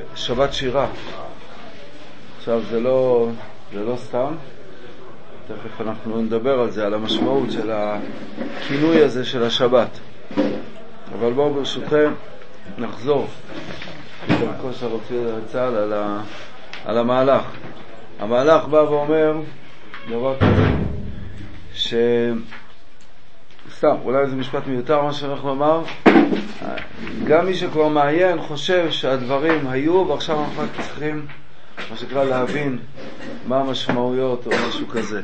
שבת שירה. עכשיו זה לא סתם, תכף אנחנו נדבר על זה, על המשמעות של הכינוי הזה של השבת. אבל בואו ברשותכם נחזור בדרכו של הרב ציודה זצ"ל על המהלך. המהלך בא ואומר דבר כזה, סתם, אולי זה משפט מיותר מה שאנחנו לומר, גם מי שכבר מעיין חושב שהדברים היו ועכשיו אנחנו צריכים מה שקרא להבין מה המשמעויות או משהו כזה.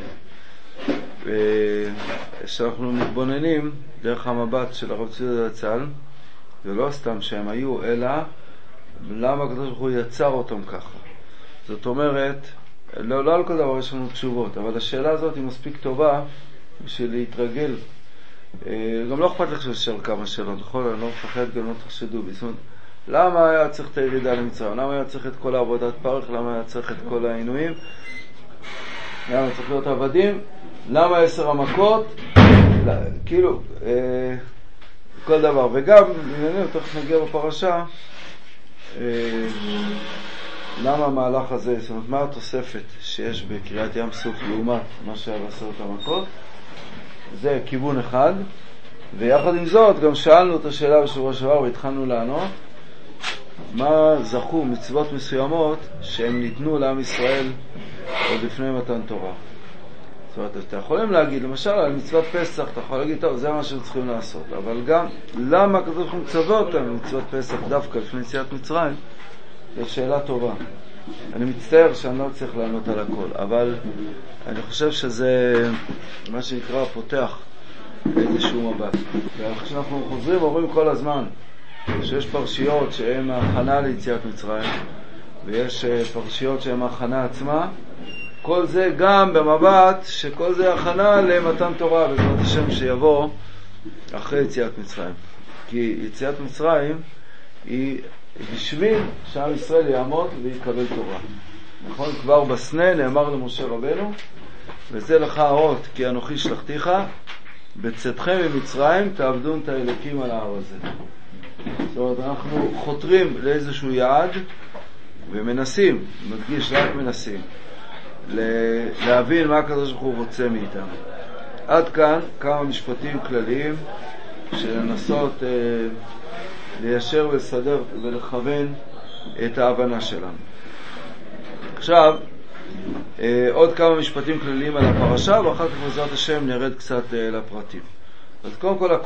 כשאנחנו מתבוננים דרך המבט של הרב ציודה זצ"ל, זה לא סתם שהם היו, אלא למה הקדוש ברוך הוא יצר אותם ככה. זאת אומרת, לא על כל דבר יש לנו תשובות, אבל השאלה הזאת היא מספיק טובה בשביל להתרגל. גם לא אכפת לך לשאול כמה שאלות, נכון? אני לא מפחד, גם לא תחשדו בי. זאת אומרת, למה היה צריך את הירידה למצרים? למה היה צריך את כל העבודת פרך? למה היה צריך את כל העינויים? למה צריך להיות עבדים? למה 10 המכות? כאילו, כל דבר. וגם, תכף נגיע בפרשה, למה המהלך הזה, זאת אומרת, מה התוספת שיש בקריאת ים סוף לעומת מה שהיה ב10 המכות? זה כיוון אחד, ויחד עם זאת גם שאלנו את השאלה בשבוע שעבר והתחלנו לענות מה זכו מצוות מסוימות שהם ניתנו לעם ישראל עוד לפני מתן תורה. זאת אומרת, אתם יכולים להגיד, למשל על מצוות פסח, אתה יכול להגיד, טוב, זה מה שהם צריכים לעשות, אבל גם למה הקדוש ברוך הוא מצווה אותם מצוות פסח דווקא לפני יציאת מצרים? זו שאלה טובה. אני מצטער שאני לא צריך לענות על הכל, אבל אני חושב שזה מה שנקרא פותח איזשהו מבט. וכשאנחנו חוזרים אומרים כל הזמן שיש פרשיות שהן ההכנה ליציאת מצרים ויש פרשיות שהן ההכנה עצמה, כל זה גם במבט שכל זה הכנה למתן תורה בעזרת השם שיבוא אחרי יציאת מצרים. כי יציאת מצרים היא בשביל שעם ישראל יעמוד ויקבל תורה. נכון? כבר בסנה נאמר למשה רבנו, וזה לך האות כי אנוכי שלחתיך, בצאתכם ממצרים תעבדון את האלוקים על ההר הזה. זאת אומרת, אנחנו חותרים לאיזשהו יעד ומנסים, מדגיש רק מנסים, להבין מה הקדוש ברוך הוא רוצה מאיתנו. עד כאן כמה משפטים כלליים שלנסות ליישר ולסדר ולכוון את ההבנה שלנו. עכשיו, עוד כמה משפטים כלליים על הפרשה, ואחר כך בעזרת השם נרד קצת לפרטים. אז קודם כל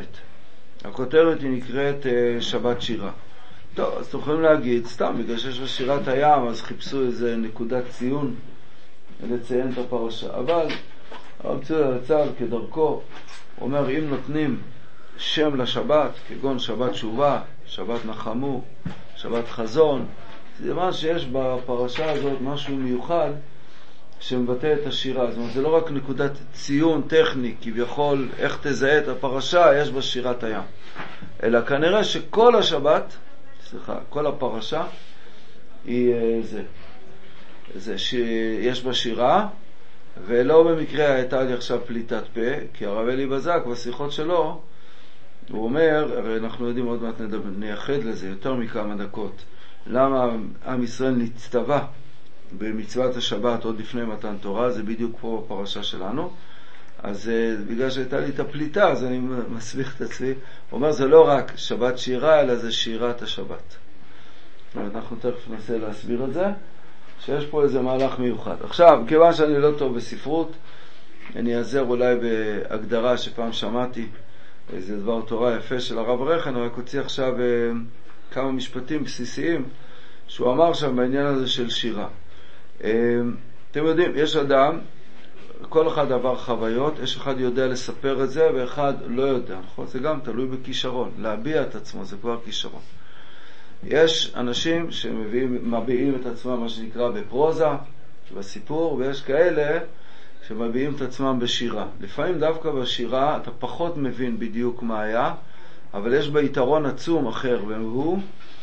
הכותרת היא נקראת שבת שירה. טוב, אז אתם יכולים להגיד, סתם, בגלל שיש בשירת הים, אז חיפשו איזה נקודת ציון לציין את הפרשה. אבל הרב ציודה זצ"ל כדרכו אומר, אם נותנים שם לשבת, כגון שבת תשובה, שבת נחמו, שבת חזון, זה מה שיש בפרשה הזאת, משהו מיוחד שמבטא את השירה. זאת אומרת, זה לא רק נקודת ציון טכני, כביכול איך תזהה את הפרשה, יש בה שירת הים. אלא כנראה שכל השבת, כל הפרשה, היא זה שיש בה שירה, ולא במקרה הייתה לי עכשיו פליטת פה, כי הרב אלי בזק בשיחות שלו, הוא אומר, הרי אנחנו יודעים עוד מעט נייחד לזה יותר מכמה דקות, למה עם ישראל נצטווה במצוות השבת עוד לפני מתן תורה, זה בדיוק פה בפרשה שלנו. אז בגלל שהייתה לי את הפליטה, אז אני מסביך את עצמי. הוא אומר, זה לא רק שבת שירה, אלא זה שירת השבת. אנחנו תכף ננסה להסביר את זה, שיש פה איזה מהלך מיוחד. עכשיו, כיוון שאני לא טוב בספרות, אני אעזר אולי בהגדרה שפעם שמעתי, איזה דבר תורה יפה של הרב רחן, הוא רק הוציא עכשיו כמה משפטים בסיסיים, שהוא אמר שם בעניין הזה של שירה. אתם יודעים, יש אדם, כל אחד עבר חוויות, יש אחד יודע לספר את זה ואחד לא יודע, נכון? זה גם תלוי בכישרון, להביע את עצמו זה כבר כישרון. יש אנשים שמביעים את עצמם מה שנקרא בפרוזה, בסיפור, ויש כאלה שמביעים את עצמם בשירה. לפעמים דווקא בשירה אתה פחות מבין בדיוק מה היה, אבל יש בה יתרון עצום אחר, והוא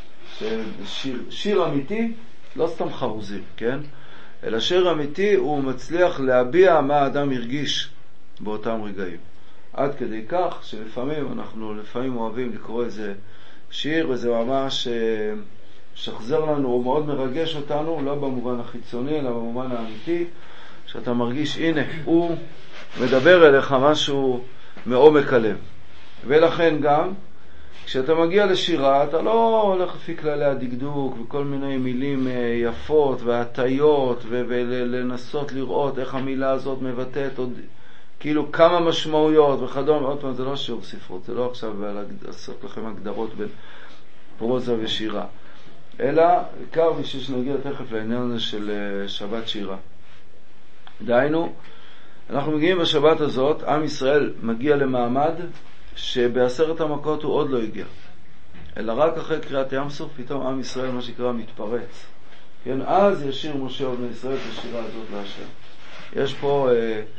שיר אמיתי, לא סתם חרוזים, כן? אלא שיר אמיתי הוא מצליח להביע מה האדם הרגיש באותם רגעים. עד כדי כך שלפעמים אנחנו לפעמים אוהבים לקרוא איזה שיר, וזה ממש שחזר לנו, הוא מאוד מרגש אותנו, לא במובן החיצוני, אלא במובן האמיתי, שאתה מרגיש, הנה, הוא מדבר אליך משהו מעומק הלב. ולכן גם, כשאתה מגיע לשירה, אתה לא הולך לפי כללי הדקדוק וכל מיני מילים יפות והטיות ולנסות לראות איך המילה הזאת מבטאת עוד כאילו כמה משמעויות וכדומה. עוד פעם, זה לא שיעור ספרות, זה לא עכשיו לעשות לכם הגדרות בין פרוזה ושירה, אלא עיקר בשביל שנגיע תכף לעניין הזה של שבת שירה. דהיינו, אנחנו מגיעים בשבת הזאת, עם ישראל מגיע למעמד שבעשרת המכות הוא עוד לא הגיע, אלא רק אחרי קריאת ים סוף פתאום עם ישראל מה שקרא מתפרץ. כן, אז ישיר משה ובני ישראל את השירה הזאת להשם. יש פה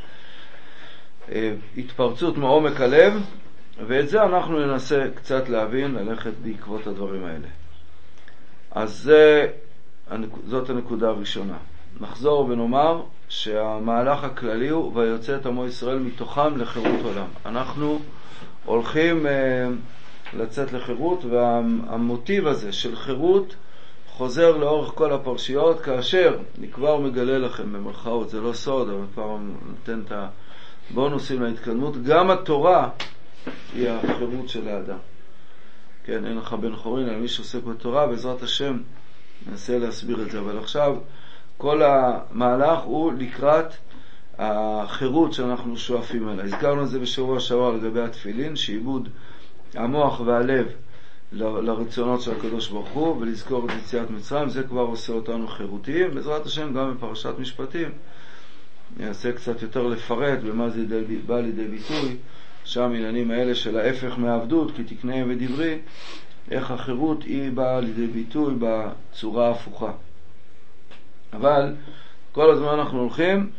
התפרצות מעומק הלב, ואת זה אנחנו ננסה קצת להבין, ללכת בעקבות הדברים האלה. אז זאת הנקודה הראשונה. נחזור ונאמר שהמהלך הכללי הוא ויוצא את עמו ישראל מתוכם לחירות עולם. אנחנו הולכים לצאת לחירות, והמוטיב הזה של חירות חוזר לאורך כל הפרשיות, כאשר אני כבר מגלה לכם במרכאות, זה לא סוד, אבל כבר נותן את הבונוסים להתקדמות, גם התורה היא החירות של האדם. כן, אין לך בן חורין על מי שעוסק בתורה, בעזרת השם ננסה להסביר את זה, אבל עכשיו כל המהלך הוא לקראת החירות שאנחנו שואפים עליה. הזכרנו את זה בשבוע שעבר לגבי התפילין, שעיבוד המוח והלב לרצונות של הקדוש ברוך הוא ולזכור את יציאת מצרים, זה כבר עושה אותנו חירותיים. בעזרת השם גם בפרשת משפטים ננסה קצת יותר לפרט במה זה בא לידי ביטוי, שם עניינים האלה של ההפך מהעבדות, כי תקנה ודברי, איך החירות היא באה לידי ביטוי בצורה ההפוכה. אבל כל הזמן אנחנו הולכים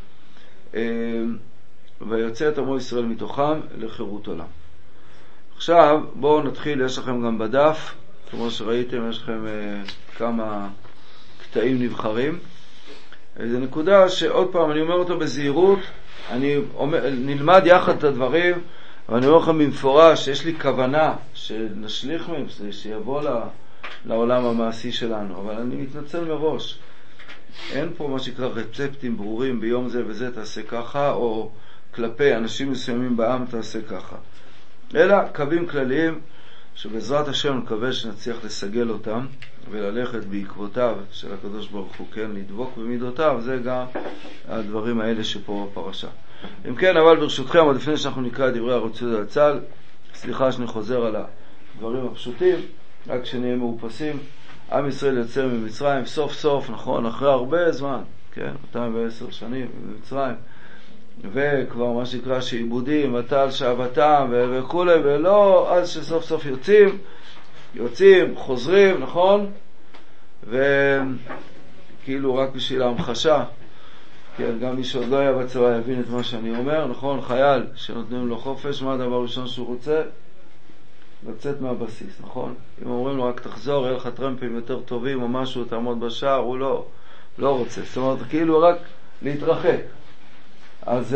ויוצא את עמו ישראל מתוכם לחירות עולם. עכשיו בואו נתחיל, יש לכם גם בדף, כמו שראיתם יש לכם כמה קטעים נבחרים. זו נקודה שעוד פעם אני אומר אותו בזהירות, נלמד יחד את הדברים, אבל אני אומר לכם במפורש שיש לי כוונה שנשליך מהם, שיבוא לעולם המעשי שלנו, אבל אני מתנצל מראש. אין פה מה שקרא רצפטים ברורים, ביום זה וזה תעשה ככה, או כלפי אנשים מסוימים בעם תעשה ככה, אלא קווים כלליים שבעזרת השם נקווה שנצליח לסגל אותם וללכת בעקבותיו של הקדוש ברוך הוא, כן, לדבוק במידותיו. זה גם הדברים האלה שפה בפרשה. אם כן, אבל ברשותכם, עוד לפני שאנחנו נקרא את דברי הרב ציודה זצ"ל, סליחה שאני חוזר על הדברים הפשוטים, רק שנהיה מאופסים. עם ישראל יוצא ממצרים סוף סוף, נכון, אחרי הרבה זמן, כן, 210 שנים במצרים, וכבר מה שקרא שעיבודים ותל שעבתם וכולי, ולא, אז שסוף סוף יוצאים, חוזרים, נכון, וכאילו רק בשביל ההמחשה, כן, גם מי שעוד לא היה בצבא יבין את מה שאני אומר, נכון, חייל שנותנים לו חופש, מה הדבר הראשון שהוא רוצה? לצאת מהבסיס, נכון? אם אומרים לו רק תחזור, יהיה לך טרמפים יותר טובים או משהו, תעמוד בשער, הוא לא רוצה, זאת אומרת כאילו רק להתרחק. אז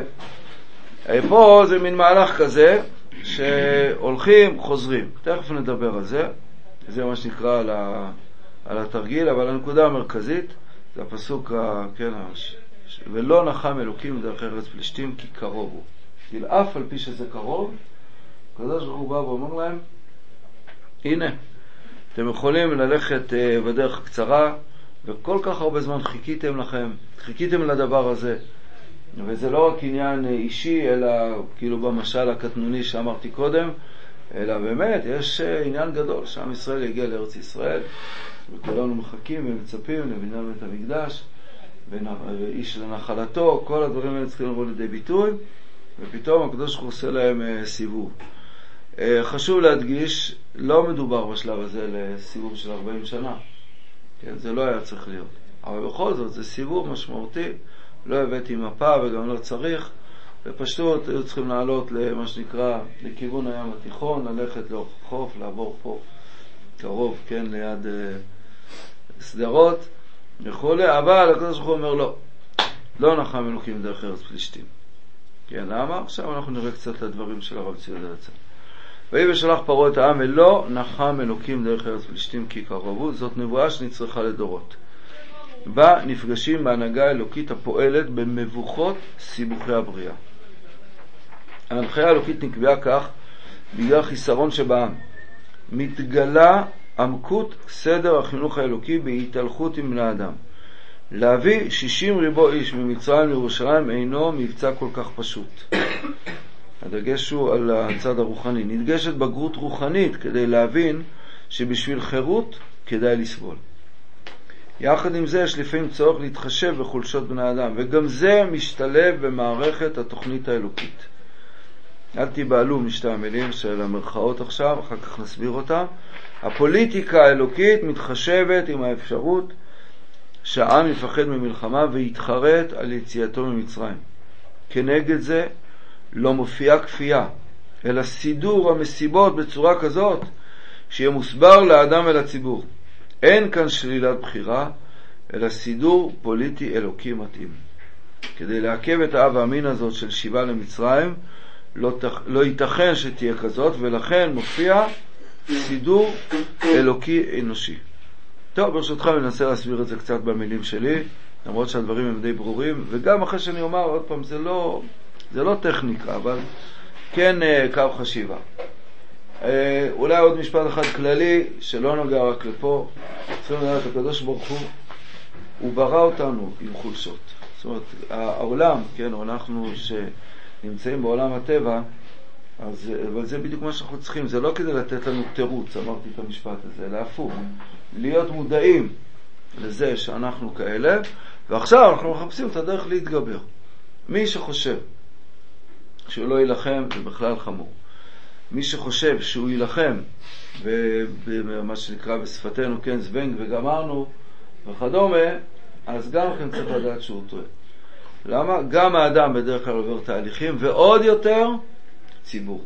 פה זה מין מהלך כזה שהולכים, חוזרים. תכף נדבר על זה, זה מה שנקרא על התרגיל, אבל הנקודה המרכזית זה הפסוק, כן, ולא נחם אלוקים דרך ארץ פלישתים כי קרוב הוא. כי אף על פי שזה קרוב, הקדוש ברוך הוא בא ואומר להם, הנה, אתם יכולים ללכת בדרך קצרה, וכל כך הרבה זמן חיכיתם לדבר הזה. וזה לא רק עניין אישי, אלא כאילו במשל הקטנוני שאמרתי קודם, אלא באמת יש עניין גדול שעם ישראל יגיע לארץ ישראל, וכולנו מחכים ומצפים לבניין בית המקדש, ואיש לנחלתו, כל הדברים האלה צריכים לבוא לידי ביטוי, ופתאום הקדוש ברוך הוא עושה להם סיבוב. חשוב להדגיש, לא מדובר בשלב הזה לסיבוב של 40 שנה, כן, זה לא היה צריך להיות, אבל בכל זאת זה סיבוב משמעותי. לא הבאתי מפה וגם לא צריך, ופשוט היו צריכים לעלות למה שנקרא לכיוון הים התיכון, ללכת לאורך חוף, לעבור פה קרוב, כן, ליד סדרות וכולי, אבל הקדוש ברוך הוא אומר לא נחם אלוקים דרך ארץ פלישתים. כן, למה? עכשיו אנחנו נראה קצת לדברים של הרב ציודה זצ"ל. ויהי ושלח פרעה את העם ולא נחם אלוקים דרך ארץ פלישתים כי קרבו. זאת נבואה שנצרכה לדורות. בה נפגשים בהנהגה האלוקית הפועלת במבוכות סיבוכי הבריאה. ההנחיה האלוקית נקבעה כך בגלל חיסרון שבעם. מתגלה עמקות סדר החינוך האלוקי בהתהלכות עם בני אדם. להביא 60 ריבו איש ממצרים לירושלים אינו מבצע כל כך פשוט. הדגש הוא על הצד הרוחני. נדגשת בגרות רוחנית כדי להבין שבשביל חירות כדאי לסבול. יחד עם זה יש לפעמים צורך להתחשב בחולשות בני אדם, וגם זה משתלב במערכת התוכנית האלוקית. אל תיבעלו משתי המילים של המרכאות עכשיו, אחר כך נסביר אותה. הפוליטיקה האלוקית מתחשבת עם האפשרות שהעם יפחד ממלחמה ויתחרט על יציאתו ממצרים. כנגד זה לא מופיעה כפייה, אלא סידור המסיבות בצורה כזאת שיהיה מוסבר לאדם ולציבור. אין כאן שלילת בחירה, אלא סידור פוליטי אלוקי מתאים. כדי לעכב את האב האמין הזאת של שיבה למצרים, לא ייתכן שתהיה כזאת, ולכן מופיע סידור אלוקי אנושי. טוב, ברשותך אני אנסה להסביר את זה קצת במילים שלי, למרות שהדברים הם די ברורים, וגם אחרי שאני אומר עוד פעם, זה לא טכניקה, אבל כן קו חשיבה. אולי עוד משפט אחד כללי, שלא נוגע רק לפה. צריכים לדעת, הקדוש ברוך הוא ברא אותנו עם חולשות. זאת אומרת, העולם, כן, אנחנו שנמצאים בעולם הטבע, אבל זה בדיוק מה שאנחנו צריכים. זה לא כדי לתת לנו תירוץ, אמרתי את המשפט הזה, אלא הפוך. להיות מודעים לזה שאנחנו כאלה, ועכשיו אנחנו מחפשים את הדרך להתגבר. מי שחושב שהוא לא ילחם, זה בכלל חמור. מי שחושב שהוא ילחם, במה שנקרא בשפתנו, כן, זבנג וגמרנו וכדומה, אז גם כן צריך לדעת שהוא טועה. למה? גם האדם בדרך כלל עובר תהליכים, ועוד יותר ציבור.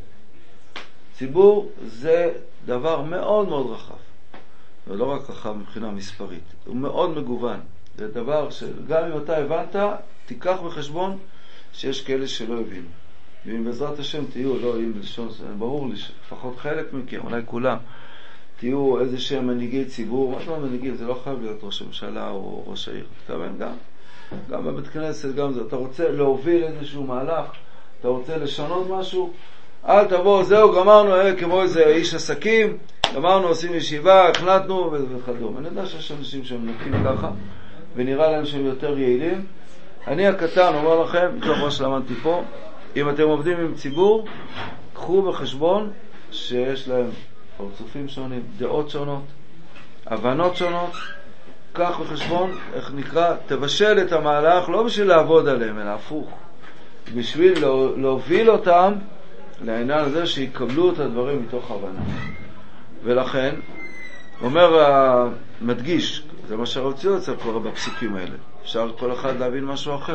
ציבור זה דבר מאוד מאוד רחב. ולא רק רחב מבחינה מספרית. הוא מאוד מגוון. זה דבר שגם אם אתה הבנת, תיקח בחשבון שיש כאלה שלא הבינו. ואם בעזרת השם תהיו, לא אם בלשון, ברור לי שפחות חלק מכם, אולי כולם, תהיו איזה שהם מנהיגי ציבור. מה זה מנהיגים? זה לא חייב להיות ראש הממשלה או ראש העיר. תכוון גם בבית כנסת, גם זה. אתה רוצה להוביל איזשהו מהלך, אתה רוצה לשנות משהו, אל תבוא, זהו, גמרנו, כמו איזה איש עסקים, גמרנו, עושים ישיבה, החלטנו וכדומה. אני יודע שיש אנשים שהם נקים ככה, ונראה להם שהם יותר יעילים. אני הקטן אומר לכם, מתוך מה שלמדתי פה, אם אתם עובדים עם ציבור, קחו בחשבון שיש להם פרצופים שונים, דעות שונות, הבנות שונות. קח בחשבון, איך נקרא, תבשל את המהלך, לא בשביל לעבוד עליהם, אלא הפוך. בשביל להוביל אותם לעניין הזה שיקבלו את הדברים מתוך הבנה. ולכן, אומר המדגיש, זה מה שהרציו יוצא כבר בפסוקים האלה. אפשר כל אחד להבין משהו אחר.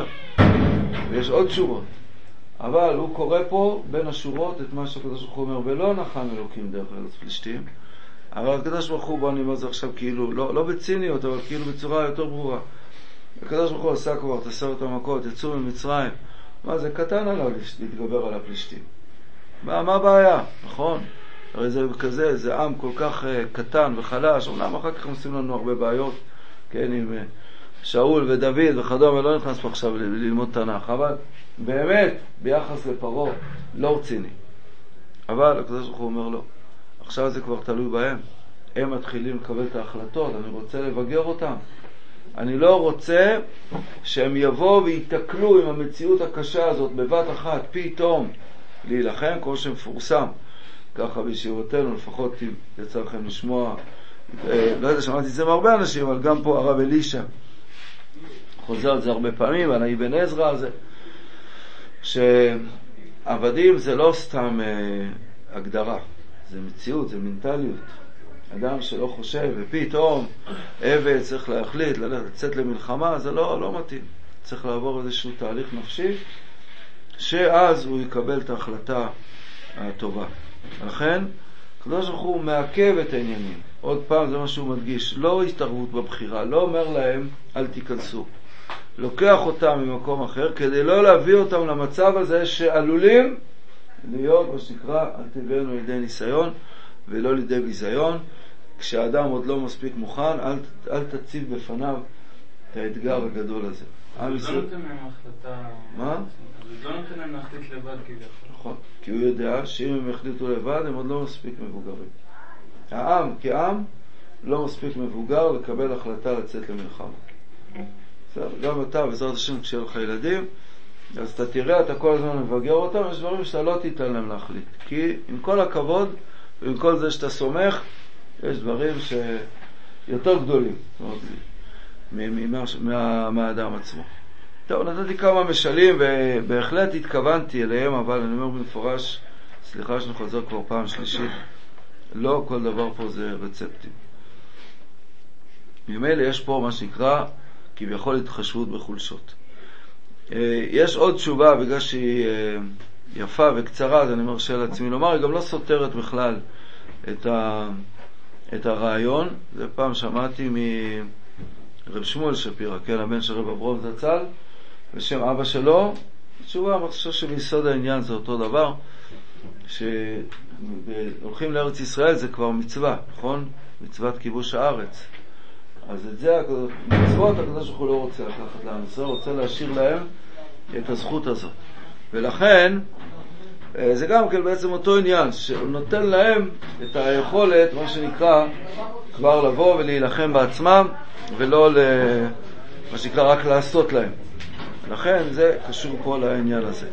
ויש עוד שורות. אבל הוא קורא פה בין השורות את מה שהקדוש ברוך הוא אומר, ולא נחם אלוקים דרך ארץ פלישתים. אבל הקדוש ברוך הוא, בוא אני אומר זה עכשיו כאילו, לא בציניות, אבל כאילו בצורה יותר ברורה. הקדוש ברוך הוא עשה כבר את 10 המכות, יצאו ממצרים. מה זה קטן עליו להתגבר על הפלישתים? מה הבעיה? נכון? הרי זה כזה, זה עם כל כך קטן וחלש, אומנם אחר כך עושים לנו הרבה בעיות, כן, עם שאול ודוד וכדומה, לא נכנס פה עכשיו ללמוד תנ"ך, אבל באמת, ביחס לפרעה, לא רציני. אבל הקדוש ברוך הוא אומר לו, עכשיו זה כבר תלוי בהם. הם מתחילים לקבל את ההחלטות, אני רוצה לבגר אותם. אני לא רוצה שהם יבואו ויתקלו עם המציאות הקשה הזאת בבת אחת, פתאום להילחם, כמו שמפורסם. ככה בישיבותינו, לפחות יצא לכם לשמוע, לא יודע, שמעתי את זה מהרבה אנשים, אבל גם פה הרב אלישע חוזר את זה הרבה פעמים, על האבן עזרא הזה, שעבדים זה לא סתם הגדרה, זה מציאות, זה מנטליות. אדם שלא חושב ופתאום עבד צריך להחליט לצאת למלחמה, זה לא מתאים. צריך לעבור איזשהו תהליך נפשי שאז הוא יקבל את ההחלטה הטובה. לכן הקדוש ברוך הוא מעכב את העניינים. עוד פעם, זה מה שהוא מדגיש, לא התערבות בבחירה, לא אומר להם אל תיכנסו, לוקח אותם ממקום אחר כדי לא להביא אותם למצב הזה שעלולים להיות מה שנקרא, אל תביאנו לידי ניסיון ולא לידי ביזיון. כשאדם עוד לא מספיק מוכן, אל תציב בפניו את האתגר הגדול הזה. זה לא נותן להם החלטה... מה? זה לא נותן להם להחליט לבד כביכול. נכון, כי הוא יודע שאם הם החליטו לבד הם עוד לא מספיק מבוגרים. העם כעם לא מספיק מבוגר לקבל החלטה לצאת למלחמה. גם אתה בעזרת השם כשיהיה לך ילדים, אז אתה תראה, אתה כל הזמן מבגר אותם, יש דברים שאתה לא תיתן להם להחליט. כי עם כל הכבוד ועם כל זה שאתה סומך, יש דברים שיותר גדולים מהאדם עצמו. טוב, נתתי כמה משלים ובהחלט התכוונתי אליהם, אבל אני אומר במפורש, סליחה שאני חוזר כבר פעם שלישית, לא כל דבר פה זה רצפטים. ממילא יש פה מה שנקרא כביכול התחשבות בחולשות. יש עוד תשובה, בגלל שהיא יפה וקצרה, אז אני מרשה לעצמי לומר, היא גם לא סותרת בכלל את הרעיון. זה פעם שמעתי מרב שמואל שפירא, כן, הבן של רב אברהם זצ"ל, בשם אבא שלו. תשובה, אני חושב שביסוד העניין זה אותו דבר, שהולכים לארץ ישראל זה כבר מצווה, נכון? מצוות כיבוש הארץ. אז את זה, מצוות הקדוש ברוך הוא לא רוצה לקחת לעם ישראל, רוצה להשאיר להם את הזכות הזאת. ולכן, זה גם כן בעצם אותו עניין, שהוא נותן להם את היכולת, מה שנקרא, כבר לבוא ולהילחם בעצמם, ולא מה שנקרא רק לעשות להם. לכן זה קשור פה לעניין הזה.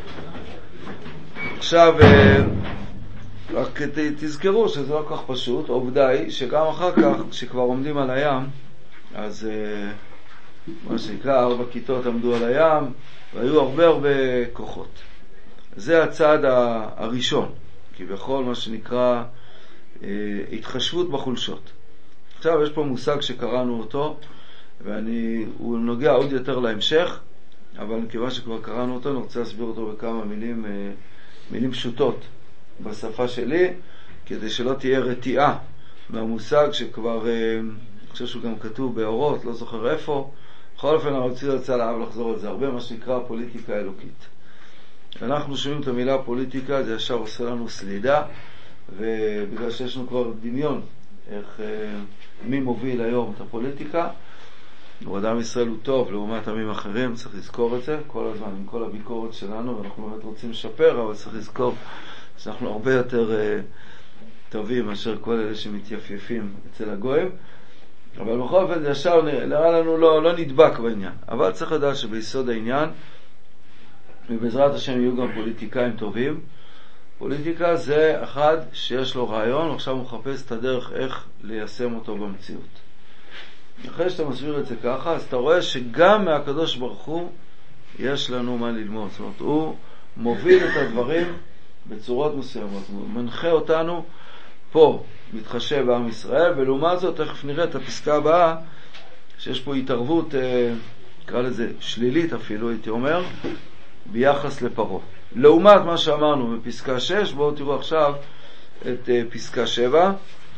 עכשיו, רק תזכרו שזה לא כך פשוט. העובדה היא שגם אחר כך, כשכבר עומדים על הים, אז מה שנקרא 4 כיתות עמדו על הים, והיו הרבה כוחות. זה הצעד הראשון, כביכול מה שנקרא התחשבות בחולשות. עכשיו יש פה מושג שקראנו אותו, והוא נוגע עוד יותר להמשך, אבל כיוון שכבר קראנו אותו, אני רוצה להסביר אותו בכמה מילים פשוטות בשפה שלי, כדי שלא תהיה רתיעה מהמושג שכבר, אני חושב שהוא גם כתוב באורות, לא זוכר איפה. בכל אופן, אני רוצה לאהב לחזור על זה הרבה, מה שנקרא פוליטיקה אלוקית. אנחנו שומעים את המילה פוליטיקה, זה ישר עושה לנו סלידה, ובגלל שיש לנו כבר דמיון איך מי מוביל היום את הפוליטיקה. אדם ישראל הוא טוב לעומת עמים אחרים, צריך לזכור את זה כל הזמן, עם כל הביקורת שלנו, ואנחנו באמת רוצים לשפר, אבל צריך לזכור שאנחנו הרבה יותר טובים מאשר כל אלה שמתייפייפים אצל הגויים. אבל בכל אופן זה ישר נראה לנו לא נדבק בעניין. אבל צריך לדעת שביסוד העניין, ובעזרת השם יהיו גם פוליטיקאים טובים. פוליטיקה זה אחד שיש לו רעיון, עכשיו הוא מחפש את הדרך איך ליישם אותו במציאות. אחרי שאתה מסביר את זה ככה, אז אתה רואה שגם מהקדוש ברוך הוא יש לנו מה ללמוד. זאת אומרת, הוא מוביל את הדברים בצורות מסוימות. הוא מנחה אותנו פה, מתחשב בעם ישראל, ולעומת זאת, תכף נראה את הפסקה הבאה, שיש פה התערבות, נקרא לזה שלילית אפילו, הייתי אומר, ביחס לפרעה. לעומת מה שאמרנו בפסקה 6, בואו תראו עכשיו את פסקה 7,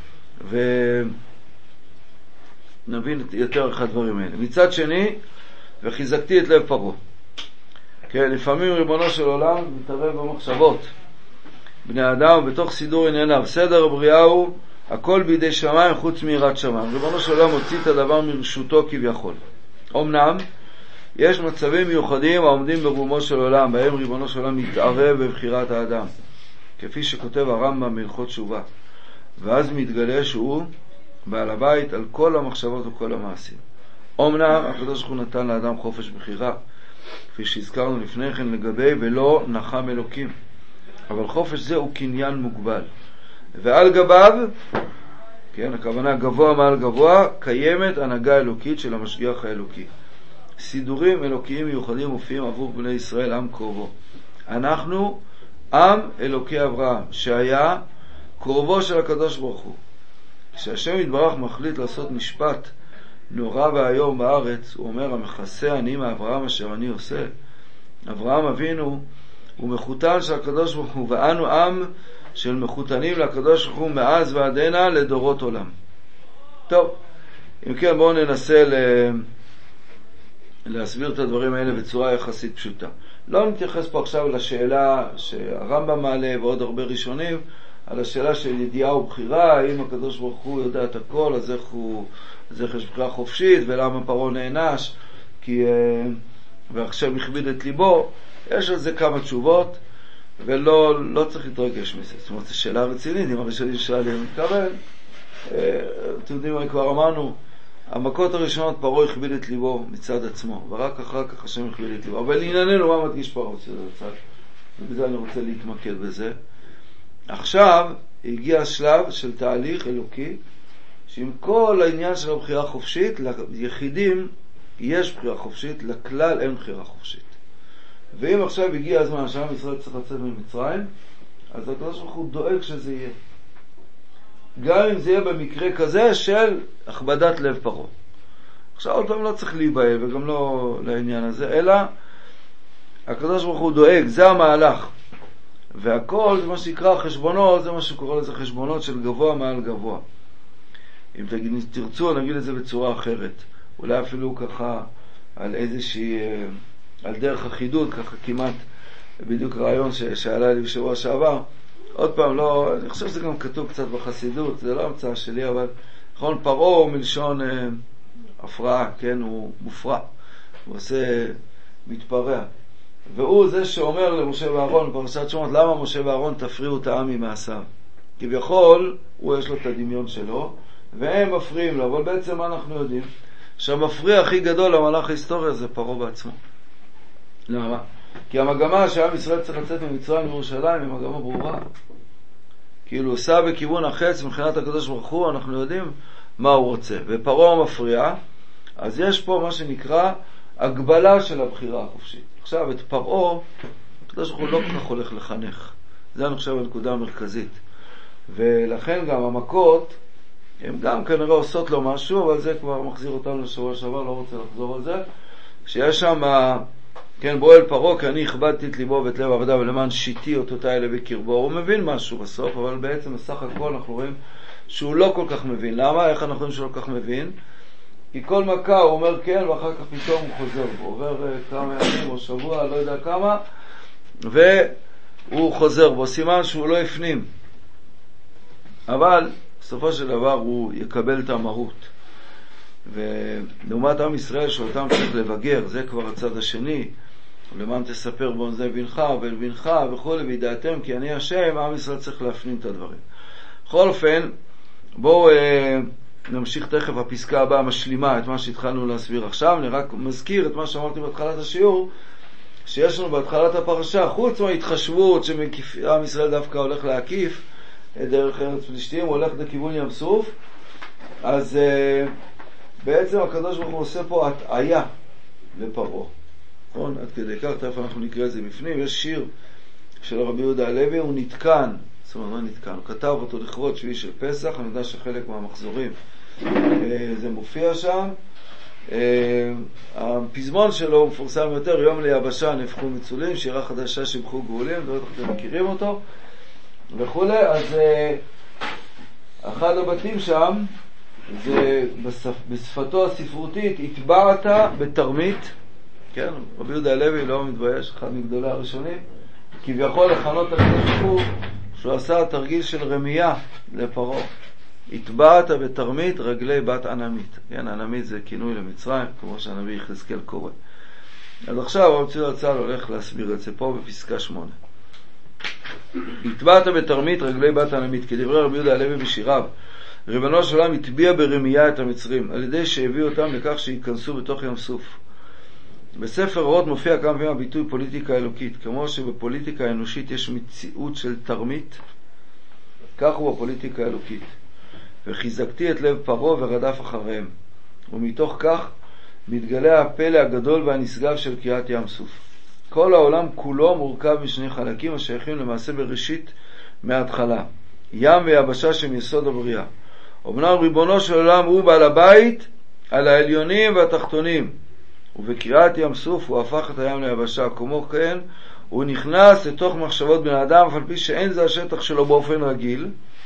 ונבין יותר איך הדברים האלה. מצד שני, וחיזקתי את לב פרעה. כן, לפעמים ריבונו של עולם מתערב במחשבות בני אדם, בתוך סידור ענייניו. סדר הבריאה הוא הכל בידי שמיים חוץ מיראת שמיים. ריבונו של עולם הוציא את הדבר מרשותו כביכול. אמנם יש מצבים מיוחדים העומדים ברומו של עולם, בהם ריבונו של עולם מתערב בבחירת האדם, כפי שכותב הרמב"ם בהלכות תשובה, ואז מתגלה שהוא בעל הבית על כל המחשבות וכל המעשים. אמנם הקדוש ברוך הוא נתן לאדם חופש בחירה, כפי שהזכרנו לפני כן לגבי ולא נחם אלוקים, אבל חופש זה הוא קניין מוגבל, ועל גביו, כן, הכוונה גבוה מעל גבוה, קיימת הנהגה אלוקית של המשגיח האלוקי. סידורים אלוקיים מיוחדים מופיעים עבור בני ישראל, עם קרובו. אנחנו עם אלוקי אברהם, שהיה קרובו של הקדוש ברוך הוא. כשהשם יתברך מחליט לעשות משפט נורא והיום בארץ, הוא אומר, המכסה אני מאברהם אשר אני עושה. אברהם אבינו הוא מחותן של הקדוש ברוך הוא, ואנו עם של מחותנים לקדוש ברוך הוא מאז ועד הנה לדורות עולם. טוב, אם כן בואו ננסה להסביר את הדברים האלה בצורה יחסית פשוטה. לא נתייחס פה עכשיו לשאלה שהרמב"ם מעלה ועוד הרבה ראשונים, על השאלה של ידיעה ובחירה, האם הקדוש ברוך הוא יודע את הכל, אז איך יש בחירה חופשית, ולמה פרעה נענש, ועכשיו הכביד את ליבו. יש על זה כמה תשובות, ולא צריך להתרגש מזה. זאת אומרת, זו שאלה רצינית, אם הראשונים שואלים, מתכוון, אתם יודעים מה כבר אמרנו, המכות הראשונות פרעה הכביד את ליבו מצד עצמו, ורק אחר כך השם הכביד את ליבו. אבל לענייננו, מה מדגיש פרעה מצד הצד? ובזה אני רוצה להתמקד בזה. עכשיו הגיע השלב של תהליך אלוקי, שעם כל העניין של הבחירה חופשית, ליחידים יש בחירה חופשית, לכלל אין בחירה חופשית. ואם עכשיו הגיע הזמן שעם ישראל צריך לצאת ממצרים, אז הקדוש ברוך הוא דואג שזה יהיה. גם אם זה יהיה במקרה כזה של הכבדת לב פרעה. עכשיו עוד פעם לא צריך להיבהל וגם לא לעניין הזה, אלא הקדוש ברוך הוא דואג, זה המהלך. והכל זה מה שנקרא חשבונות, זה מה שקורא לזה חשבונות של גבוה מעל גבוה. אם תרצו נגיד את זה בצורה אחרת, אולי אפילו ככה על איזושהי, על דרך החידוד, ככה כמעט בדיוק רעיון שעלה לי בשבוע שעבר. עוד פעם, לא, אני חושב שזה גם כתוב קצת בחסידות, זה לא המצאה שלי, אבל נכון, פרעה הוא מלשון הפרעה, כן, הוא מופרע, הוא עושה מתפרע. והוא זה שאומר למשה ואהרון בפרשת שמות, למה משה ואהרון תפריעו את העם ממעשיו? כביכול, הוא יש לו את הדמיון שלו, והם מפריעים לו, אבל בעצם מה אנחנו יודעים? שהמפריע הכי גדול למהלך ההיסטוריה זה פרעה בעצמו. למה? כי המגמה שעם ישראל צריך לצאת ממצרים לירושלים היא מגמה ברורה. כאילו עושה בכיוון החץ מבחינת הקדוש ברוך הוא, אנחנו יודעים מה הוא רוצה. ופרעה מפריע, אז יש פה מה שנקרא הגבלה של הבחירה החופשית. עכשיו את פרעה, הקדוש ברוך הוא לא כל כך הולך לחנך. זה אני חושב הנקודה המרכזית. ולכן גם המכות, הן גם כנראה עושות לו משהו, אבל זה כבר מחזיר אותנו לשבוע שעבר, לא רוצה לחזור על זה. שיש שם, כן, בוא אל פרעה, כי אני הכבדתי את ליבו ואת לב עבדיו, ולמען שיתי אותותי אלה בקרבו. הוא מבין משהו בסוף, אבל בעצם בסך הכל אנחנו רואים שהוא לא כל כך מבין. למה? איך אנחנו רואים שהוא לא כל כך מבין? כי כל מכה הוא אומר כן, ואחר כך פתאום הוא חוזר. הוא עובר כמה ימים או שבוע, לא יודע כמה, והוא חוזר בו. סימן שהוא לא הפנים. אבל בסופו של דבר הוא יקבל את המהות. ולעומת עם ישראל שאותם צריך לבגר, זה כבר הצד השני, ולמען תספר בון זה בנך ובנך וכל וידעתם כי אני השם, עם ישראל צריך להפנים את הדברים. בכל אופן, בואו נמשיך תכף הפסקה הבאה משלימה את מה שהתחלנו להסביר עכשיו. אני רק מזכיר את מה שאמרתי בהתחלת השיעור, שיש לנו בהתחלת הפרשה, חוץ מההתחשבות שעם ישראל דווקא הולך להקיף דרך ארץ פלישתים, הוא הולך לכיוון ים סוף, אז בעצם הקדוש ברוך הוא עושה פה הטעיה לפרעה. נכון? עד כדי כך, תכף אנחנו נקרא את זה בפנים. יש שיר של רבי יהודה הלוי, הוא נתקן. זאת אומרת, מה נתקן? הוא כתב אותו לכבוד שביעי של פסח, אני יודע שחלק מהמחזורים זה מופיע שם. הפזמון שלו מפורסם יותר, יום ליבשה נהפכו מצולים, שירה חדשה שבחו גאולים, אתם מכירים אותו וכולי. אז אחד הבתים שם זה בשפתו הספרותית, התבעת בתרמית, כן, רבי יהודה הלוי לא מתבייש, אחד מגדולי הראשונים, כביכול לכנות על זה שהוא עשה תרגיל של רמייה לפרעה. התבעת בתרמית רגלי בת ענמית. כן, ענמית זה כינוי למצרים, כמו שהנביא יחזקאל קורא. אז עכשיו המציא הצל הולך להסביר את זה פה בפסקה 8. התבעת בתרמית רגלי בת ענמית, כדברי רבי יהודה הלוי בשיריו, ריבונו של עולם הטביע ברמייה את המצרים, על ידי שהביא אותם לכך שיכנסו בתוך ים סוף. בספר אורות מופיע כמה פעמים הביטוי פוליטיקה אלוקית. כמו שבפוליטיקה האנושית יש מציאות של תרמית, כך הוא בפוליטיקה האלוקית. וחיזקתי את לב פרעה ורדף אחריהם. ומתוך כך מתגלה הפלא הגדול והנשגב של קריאת ים סוף. כל העולם כולו מורכב משני חלקים השייכים למעשה בראשית מההתחלה. ים ויבשה שהם יסוד הבריאה. אמנם ריבונו של עולם הוא בעל הבית על העליונים והתחתונים. ובקריאת ים סוף הוא הפך את הים ליבשה. כמו כן, הוא נכנס לתוך מחשבות בן האדם, אף על פי שאין זה השטח שלו באופן רגיל,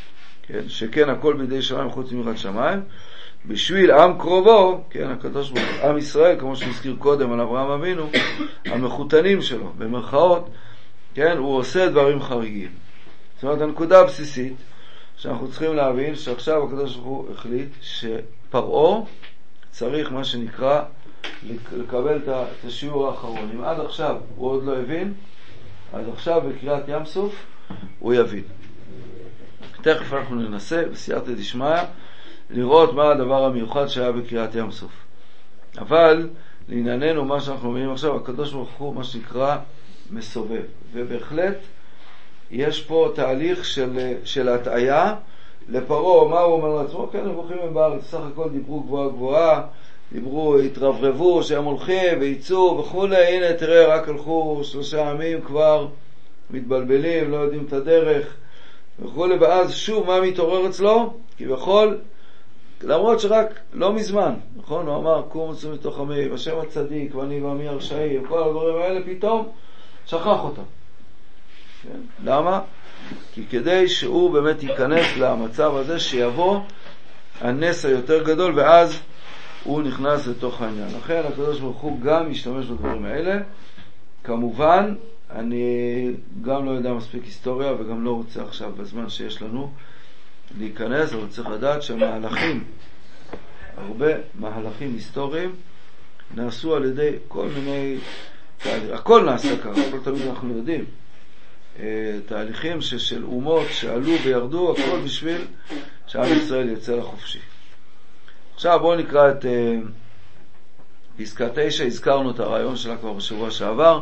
כן, שכן הכל בידי שמיים חוץ מיראת שמיים, בשביל עם קרובו, כן, הקדוש ברוך הוא, עם ישראל, כמו שהזכיר קודם על אברהם אבינו, המחותנים שלו, במרכאות, כן, הוא עושה דברים חריגים. זאת אומרת, הנקודה הבסיסית, שאנחנו צריכים להבין שעכשיו הקדוש ברוך הוא החליט שפרעה צריך מה שנקרא לקבל את השיעור האחרון. אם עד עכשיו הוא עוד לא הבין, אז עכשיו בקריאת ים סוף הוא יבין. תכף אנחנו ננסה בסייעתא דשמיא לראות מה הדבר המיוחד שהיה בקריאת ים סוף. אבל לענייננו מה שאנחנו מבינים עכשיו, הקדוש ברוך הוא מה שנקרא מסובב, ובהחלט יש פה תהליך של הטעיה לפרעה. מה הוא אומר לעצמו? כן, נבוכים הם בארץ, סך הכל דיברו גבוהה גבוהה, דיברו, התרברבו שהם הולכים וייצאו וכו'. הנה תראה, רק הלכו 3 ימים כבר מתבלבלים, לא יודעים את הדרך וכו'. ואז שוב מה מתעורר אצלו? כביכול, למרות שרק לא מזמן, נכון? הוא אמר קום וצאו מתוך עמי, השם הצדיק ואני ועמי הרשעים, כל הדברים האלה פתאום שכח אותם. כן? למה? כי כדי שהוא באמת ייכנס למצב הזה שיבוא הנס היותר גדול, ואז הוא נכנס לתוך העניין. לכן הקדוש ברוך הוא גם משתמש בדברים האלה. כמובן, אני גם לא יודע מספיק היסטוריה וגם לא רוצה עכשיו בזמן שיש לנו להיכנס, אבל צריך לדעת שמהלכים, הרבה מהלכים היסטוריים נעשו על ידי כל מיני, הכל נעשה ככה, הכל תמיד אנחנו יודעים, תהליכים של אומות שעלו וירדו, הכל בשביל שעם ישראל יצא לחופשי. עכשיו בואו נקרא את פסקה 9, הזכרנו את הרעיון שלה כבר בשבוע שעבר,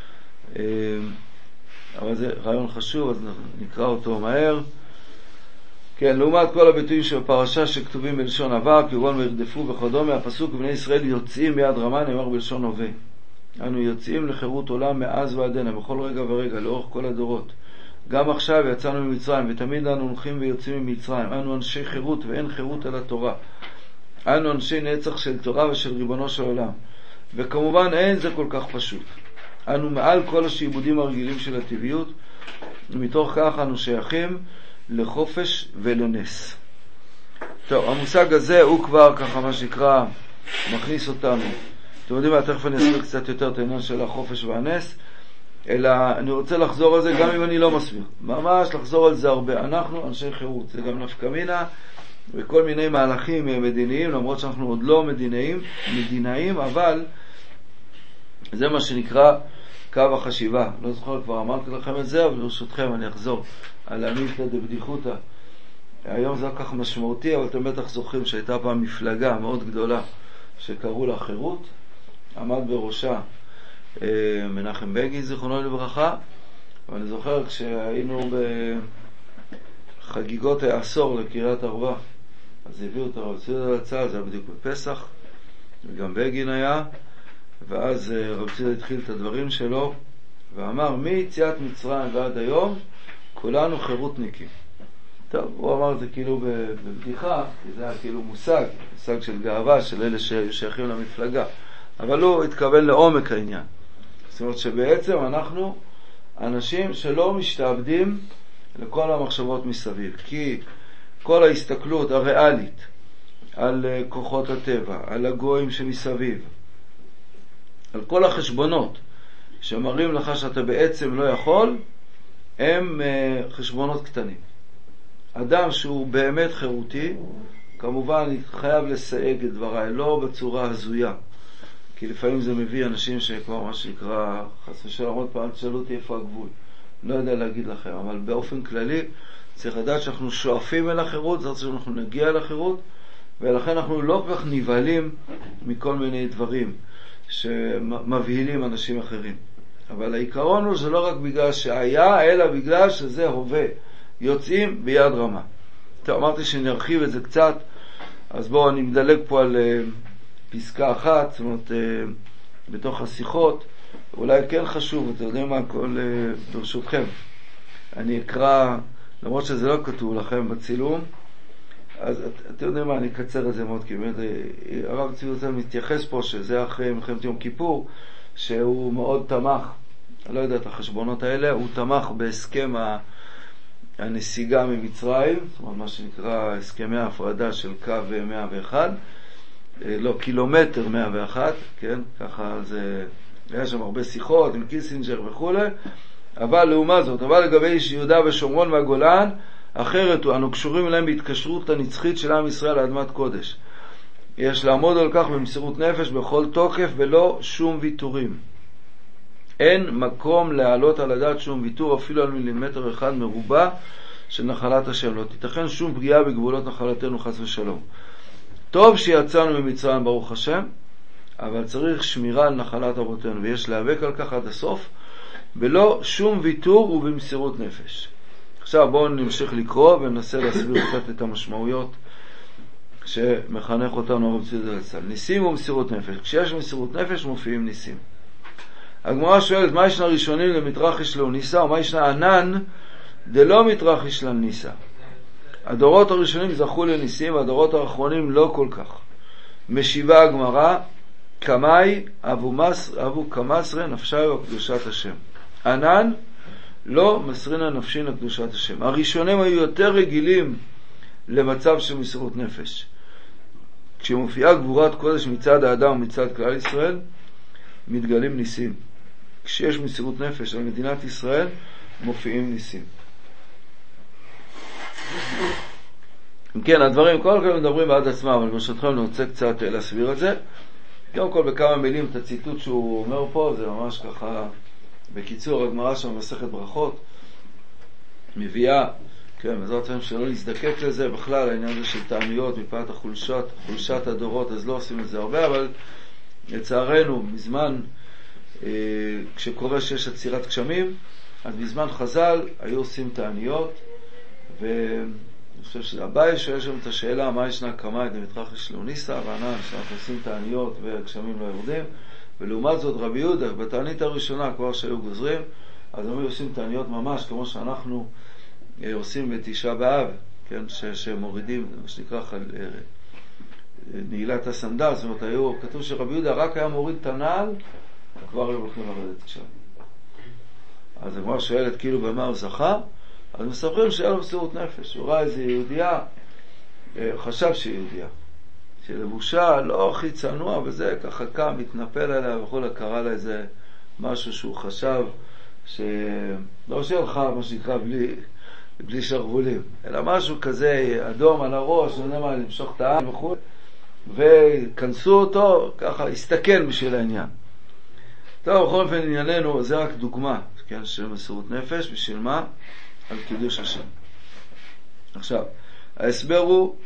אבל זה רעיון חשוב, אז נקרא אותו מהר. כן, לעומת כל הביטויים של הפרשה שכתובים בלשון עבר, כגון וירדפו וכדומה, הפסוק בני ישראל יוצאים מיד רמה נאמר בלשון הווה. אנו יוצאים לחירות עולם מאז ועד הנה, בכל רגע ורגע, לאורך כל הדורות. גם עכשיו יצאנו ממצרים, ותמיד אנו הולכים ויוצאים ממצרים. אנו אנשי חירות ואין חירות על התורה. אנו אנשי נצח של תורה ושל ריבונו של עולם. וכמובן אין זה כל כך פשוט. אנו מעל כל השעבודים הרגילים של הטבעיות, ומתוך כך אנו שייכים לחופש ולנס. טוב, המושג הזה הוא כבר ככה מה שנקרא מכניס אותנו. אתם יודעים מה, תכף אני אסביר קצת יותר את העניין של החופש והנס, אלא אני רוצה לחזור על זה גם אם אני לא מסביר. ממש לחזור על זה הרבה. אנחנו אנשי חירות, זה גם נפקא מינה וכל מיני מהלכים מדיניים, למרות שאנחנו עוד לא מדינאים, אבל זה מה שנקרא קו החשיבה. לא זוכר, כבר אמרתי לכם את זה, אבל ברשותכם אני אחזור על המיתא דבדיחותא. היום זה כך משמעותי, אבל אתם בטח זוכרים שהייתה פעם מפלגה מאוד גדולה שקראו לה חירות, עמד בראשה מנחם בגין זיכרונו לברכה. ואני זוכר כשהיינו בחגיגות העשור לקריית ארבע, אז הביאו את הרב ציודה לצה"ל, זה היה בדיוק בפסח, וגם בגין היה, ואז רב ציודה התחיל את הדברים שלו ואמר, מיציאת מצרים ועד היום כולנו חירותניקים. טוב, הוא אמר את זה כאילו בבדיחה, כי זה היה כאילו מושג של גאווה של אלה ששייכים למפלגה, אבל הוא התכוון לעומק העניין. זאת אומרת שבעצם אנחנו אנשים שלא משתעבדים לכל המחשבות מסביב, כי כל ההסתכלות הריאלית על כוחות הטבע, על הגויים שמסביב, על כל החשבונות שמראים לך שאתה בעצם לא יכול, הם חשבונות קטנים. אדם שהוא באמת חירותי, כמובן חייב לסייג את דבריי, לא בצורה הזויה, כי לפעמים זה מביא אנשים שכבר מה שנקרא, חס ושלום, עוד פעם תשאלו אותי איפה הגבול, לא יודע להגיד לכם, אבל באופן כללי צריך לדעת שאנחנו שואפים אל החירות, זאת אומרת שאנחנו נגיע אל החירות, ולכן אנחנו לא כל כך נבהלים מכל מיני דברים שמבהילים אנשים אחרים. אבל העיקרון הוא שלא רק בגלל שהיה, אלא בגלל שזה הווה, יוצאים ביד רמה. טוב, אמרתי שנרחיב את זה קצת, אז בואו אני מדלג פה על פסקה אחת, זאת אומרת, בתוך השיחות, אולי כן חשוב, אתם יודעים מה, ברשותכם, אני אקרא, למרות שזה לא כתוב לכם בצילום, אז אתם יודעים מה, אני אקצר את זה מאוד, כי באמת, הרב ציודה מתייחס פה, שזה אחרי מלחמת יום כיפור, שהוא מאוד תמך, אני לא יודע את החשבונות האלה, הוא תמך בהסכם הנסיגה ממצרים, זאת אומרת מה שנקרא הסכמי ההפרדה של קו 101, לא, קילומטר 101, כן, ככה זה, היה שם הרבה שיחות עם קיסינג'ר וכו', אבל לעומת זאת, אבל לגבי יהודה ושומרון והגולן, אחרת אנו קשורים אליהם בהתקשרות הנצחית של עם ישראל לאדמת קודש. יש לעמוד על כך במסירות נפש בכל תוקף ולא שום ויתורים. אין מקום להעלות על הדעת שום ויתור אפילו על מילימטר אחד מרובע של נחלת השם. לא תיתכן שום פגיעה בגבולות נחלתנו חס ושלום. טוב שיצאנו ממצרים ברוך השם, אבל צריך שמירה על נחלת אבותינו, ויש להיאבק על כך עד הסוף, ולא שום ויתור ובמסירות נפש. עכשיו בואו נמשיך לקרוא וננסה להסביר קצת את המשמעויות שמחנך אותנו הרב צבי יהודה זצ"ל. ניסים ומסירות נפש. כשיש מסירות נפש מופיעים ניסים. הגמרא שואלת, מה ישנה ראשונים למתרחיש לו ניסה, ומה ישנה ענן דלא מתרחיש לו ניסה? הדורות הראשונים זכו לניסים, והדורות האחרונים לא כל כך. משיבה הגמרא, קמאי אבו קמסרן נפשי וקדושת השם. ענן לא מסרינה נפשין לקדושת השם. הראשונים היו יותר רגילים למצב של מסירות נפש. כשמופיעה גבורת קודש מצד האדם ומצד כלל ישראל, מתגלים ניסים. כשיש מסירות נפש על מדינת ישראל, מופיעים ניסים. אם כן, הדברים כל כך מדברים בעד עצמם, אבל ברשותכם אני רוצה קצת להסביר את זה. קודם כל בכמה מילים את הציטוט שהוא אומר פה, זה ממש ככה, בקיצור, הגמרא שם במסכת ברכות, מביאה, כן, בעזרת השם שלא להזדקק לזה בכלל, העניין הזה של תעניות מפאת חולשת הדורות, אז לא עושים את זה הרבה, אבל לצערנו, מזמן, כשקורה שיש עצירת גשמים, אז בזמן חז"ל היו עושים תעניות, ואני חושב שהבעיה שואל שם את השאלה, מה ישנה קמאי דמתרחיש לו ניסה, וענן שאנחנו עושים תעניות והגשמים לא יורדים, ולעומת זאת רבי יהודה, בתענית הראשונה כבר שהיו גוזרים, אז הם עושים תעניות ממש כמו שאנחנו עושים בתשעה באב, כן, שמורידים, מה שנקרא נעילת הסנדל, זאת אומרת, כתוב שרבי יהודה רק היה מוריד את הנעל, כבר היו הולכים לרדת שם. אז הגמרא שואלת כאילו במה הוא זכה, אז מספרים שהיה לו מסירות נפש, הוא ראה איזה יהודייה, חשב שהיא יהודייה, שלבושה לא הכי צנוע, וזה ככה קם, מתנפל עליה וכו', קרא לה איזה משהו שהוא חשב, שלא שלך מה שנקרא בלי שרבולים, אלא משהו כזה אדום על הראש, לא יודע מה, למשוך את העם וכו', וכנסו אותו, ככה הסתכן בשביל העניין. טוב, בכל אופן ענייננו, זה רק דוגמה, כן, של מסירות נפש, בשביל מה? על קידוש השם. עכשיו, ההסבר הוא,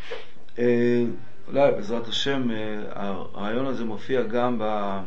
אולי בעזרת השם, הרעיון הזה מופיע גם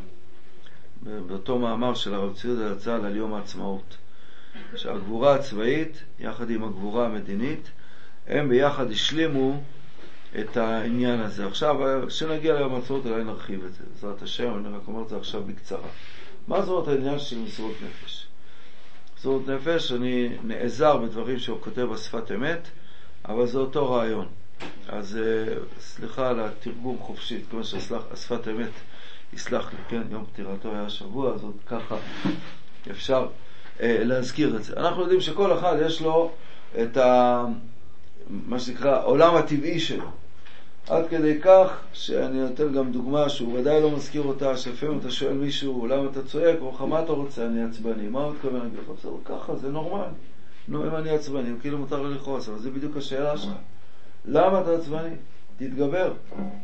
באותו מאמר של הרב צבי יהודה זצ"ל על יום העצמאות. שהגבורה הצבאית, יחד עם הגבורה המדינית, הם ביחד השלימו את העניין הזה. עכשיו, כשנגיע ליום העצמאות, אולי נרחיב את זה. בעזרת השם, אני רק אומר את זה עכשיו בקצרה. מה זאת העניין של מסירות נפש? מסירות נפש, אני נעזר בדברים שהוא כותב בשפת אמת, אבל זה אותו רעיון. אז סליחה על התרגום חופשי, כמו שהשפת אמת יסלח לי, כן, יום פטירתו היה שבוע, אז עוד ככה אפשר להזכיר את זה. אנחנו יודעים שכל אחד יש לו את מה שנקרא עולם הטבעי שלו. עד כדי כך שאני נותן גם דוגמה שהוא ודאי לא מזכיר אותה, שלפעמים אתה שואל מישהו למה אתה צועק, או מה אתה רוצה, אני עצבני, מה הוא מתכוון להגיד לך? בסדר, ככה, זה נורמלי. נו, אם אני עצבני, כאילו מותר לי לכעוס, אבל זה בדיוק השאלה שלך. למה אתה עצבני? תתגבר.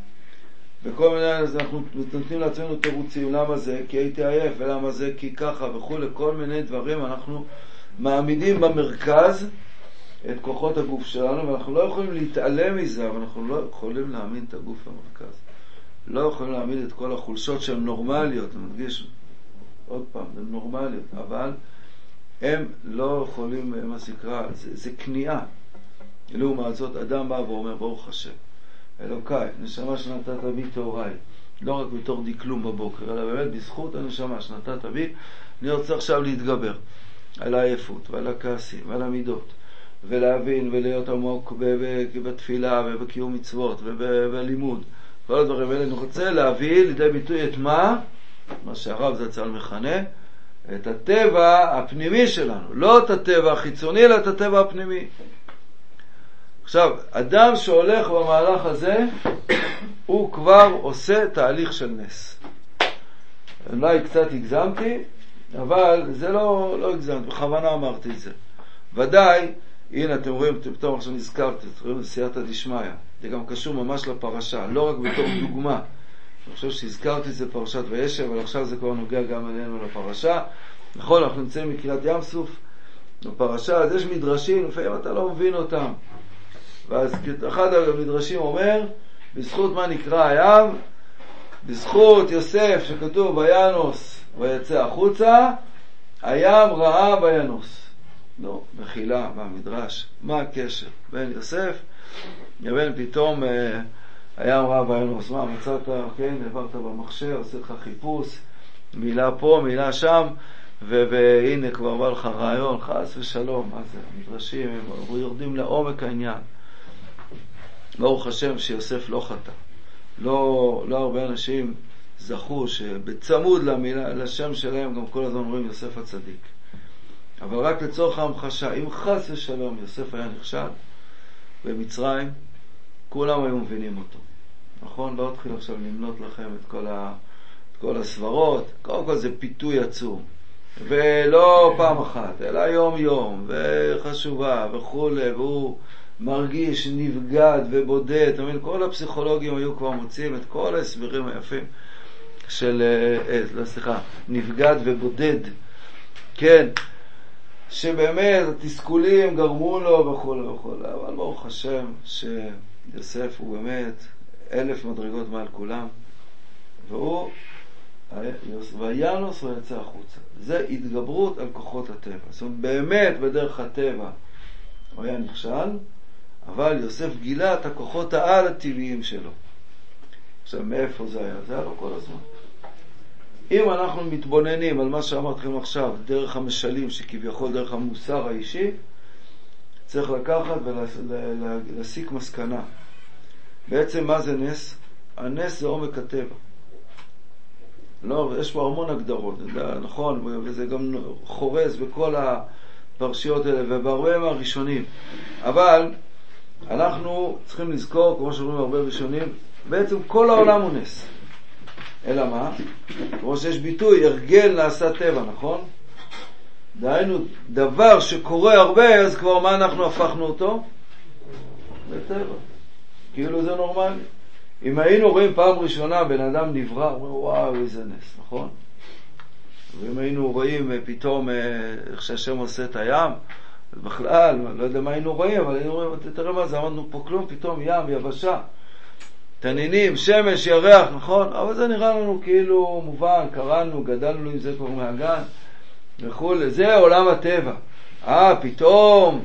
בכל מיני, אז אנחנו נותנים לעצמנו תירוצים, למה זה? כי הייתי עייף, ולמה זה? כי ככה וכו', כל מיני דברים אנחנו מעמידים במרכז את כוחות הגוף שלנו, ואנחנו לא יכולים להתעלם מזה, אבל אנחנו לא יכולים להעמיד את הגוף במרכז. לא יכולים להעמיד את כל החולשות שהן נורמליות, אני מדגיש עוד פעם, הן נורמליות, אבל הם לא יכולים, מה שנקרא, זה כניעה. לעומת זאת, אדם בא ואומר, ברוך השם, אלוקיי, נשמה שנתת בי תאוריי, לא רק בתור דקלום בבוקר, אלא באמת בזכות הנשמה שנתת בי, אני רוצה עכשיו להתגבר על העייפות ועל הכעסים ועל המידות, ולהבין ולהיות עמוק בתפילה ובקיום מצוות ובלימוד. כל הדברים האלה אני רוצה להביא לידי ביטוי את מה שהרב זצ"ל מכנה, את הטבע הפנימי שלנו, לא את הטבע החיצוני, אלא את הטבע הפנימי. עכשיו, אדם שהולך במהלך הזה, הוא כבר עושה תהליך של נס. אולי קצת הגזמתי, אבל זה לא הגזמתי, בכוונה אמרתי את זה. ודאי, הנה אתם רואים, פתאום עכשיו נזכרתי, אתם רואים סייעתא דשמיא, זה גם קשור ממש לפרשה, לא רק בתור דוגמה. אני חושב שהזכרתי את זה פרשת וישב, אבל עכשיו זה כבר נוגע גם אלינו לפרשה. נכון, אנחנו נמצאים מקריאת ים סוף, בפרשה, אז יש מדרשים, לפעמים אתה לא מבין אותם. ואז אחד המדרשים אומר, בזכות מה נקרא הים? בזכות יוסף שכתוב וינוס ויצא החוצה, הים ראה וינוס. לא, מחילה במדרש, מה הקשר בין יוסף לבין פתאום הים ראה וינוס? מה מצאת, כן, עברת במחשב, עושה לך חיפוש, מילה פה, מילה שם, והנה כבר בא לך רעיון, חס ושלום. מה זה? המדרשים הם יורדים לעומק העניין. ברוך השם שיוסף לא חטא. לא הרבה אנשים זכו שבצמוד לשם שלהם גם כל הזמן אומרים יוסף הצדיק. אבל רק לצורך ההמחשה, אם חס ושלום יוסף היה נכשל במצרים, כולם היו מבינים אותו. נכון? לא אתחיל עכשיו למנות לכם את כל הסברות. קודם כל זה פיתוי עצום. ולא פעם אחת, אלא יום יום, וחשובה וכו', והוא מרגיש נבגד ובודד. כל הפסיכולוגים היו כבר מוצאים את כל ההסברים היפים של, נבגד ובודד. כן, שבאמת התסכולים גרמו לו וכו' וכו'. אבל ברוך השם שיוסף הוא באמת 1000 מדרגות מעל כולם, והוא וינוס ויצא החוצה. זה התגברות על כוחות הטבע. זאת אומרת, באמת בדרך הטבע הוא היה נכשל, אבל יוסף גילה את הכוחות העל הטבעיים שלו. עכשיו, מאיפה זה היה? זה היה לו כל הזמן. אם אנחנו מתבוננים על מה שאמרתכם עכשיו, דרך המשלים שכביכול דרך המוסר האישי, צריך לקחת ולהסיק מסקנה. בעצם מה זה נס? הנס זה עומק הטבע. לא, יש פה המון הגדרות, נכון, וזה גם חורז בכל הפרשיות האלה ובהרבה מהראשונים. אבל אנחנו צריכים לזכור, כמו שאומרים הרבה ראשונים, בעצם כל העולם הוא נס. אלא מה? כמו שיש ביטוי, הרגל נעשה טבע, נכון? דהיינו, דבר שקורה הרבה, אז כבר מה אנחנו הפכנו אותו? לטבע. כאילו זה נורמלי. אם היינו רואים פעם ראשונה בן אדם נברא, אומרים וואו איזה נס, נכון? ואם היינו רואים פתאום איך שהשם עושה את הים, בכלל, לא יודע מה היינו רואים, אבל היינו רואים, תראה מה זה, עמדנו פה כלום, פתאום ים, יבשה, תנינים, שמש, ירח, נכון? אבל זה נראה לנו כאילו מובן, קראנו, גדלנו עם זה כבר מהגן וכו'. זה עולם הטבע. פתאום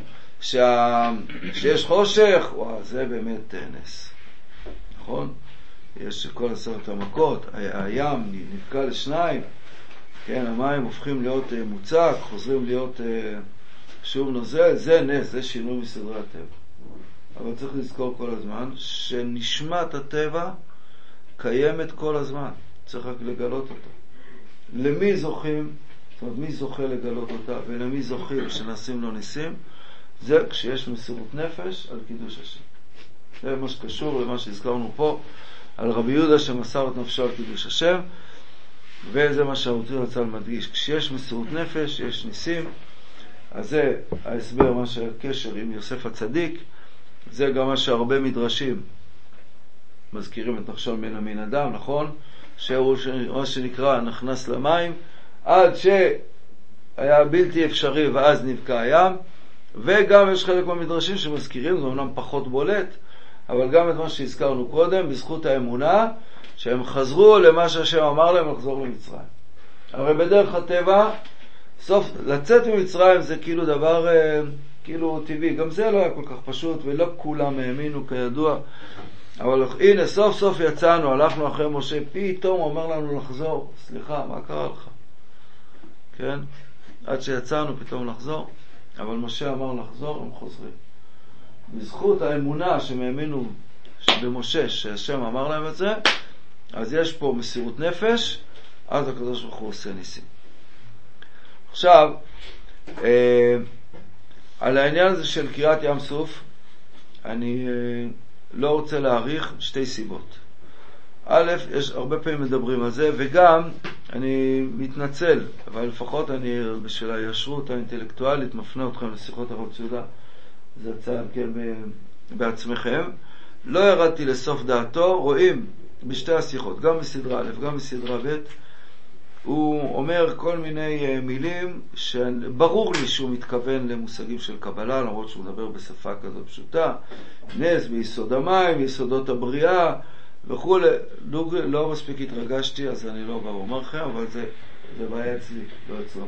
שיש חושך, וואו, זה באמת נס. נכון? יש כל 10 המכות, הים נבקע לשניים, כן, המים הופכים להיות מוצק, חוזרים להיות שוב נוזל, זה נס, זה שינוי מסדרי הטבע. אבל צריך לזכור כל הזמן שנשמת הטבע קיימת כל הזמן, צריך רק לגלות אותה. למי זוכים, זאת אומרת מי זוכה לגלות אותה ולמי זוכים שנעשים לו ניסים? זה כשיש מסירות נפש על קידוש השם. זה מה שקשור למה שהזכרנו פה על רבי יהודה שמסר את נפשו על קידוש השם, וזה מה שהרבי רצה מדגיש, כשיש מסירות נפש יש ניסים. אז זה ההסבר, מה שהקשר עם יוסף הצדיק, זה גם מה שהרבה מדרשים מזכירים את נחשון מן המין אדם, נכון? שהוא מה שנקרא נכנס למים עד שהיה בלתי אפשרי ואז נבקע הים. וגם יש חלק מהמדרשים שמזכירים, זה אומנם פחות בולט, אבל גם את מה שהזכרנו קודם, בזכות האמונה שהם חזרו למה שהשם אמר להם לחזור למצרים. הרי בדרך הטבע סוף לצאת ממצרים זה כאילו דבר כאילו טבעי, גם זה לא היה כל כך פשוט ולא כולם האמינו כידוע, אבל הנה סוף סוף יצאנו, הלכנו אחרי משה, פתאום אומר לנו לחזור. סליחה, מה קרה לך? כן? עד שיצאנו פתאום לחזור, אבל משה אמר לחזור, הם חוזרים. בזכות האמונה שהם האמינו במשה שהשם אמר להם את זה, אז יש פה מסירות נפש, אז הקדוש ברוך הוא עושה ניסים. עכשיו, על העניין הזה של קריאת ים סוף, אני לא רוצה להאריך, שתי סיבות. א', יש הרבה פעמים מדברים על זה, וגם אני מתנצל, אבל לפחות אני בשביל הישרות האינטלקטואלית מפנה אתכם לשיחות הרב ציודה, זה צעד כן בעצמכם. לא ירדתי לסוף דעתו, רואים בשתי השיחות, גם בסדרה א', גם בסדרה ב', הוא אומר כל מיני מילים שברור לי שהוא מתכוון למושגים של קבלה, למרות שהוא מדבר בשפה כזאת פשוטה, נס ביסוד המים, ביסודות הבריאה וכו'. לא מספיק התרגשתי, אז אני לא בא ואומר לכם, אבל זה בעיה אצלי, לא אצלו.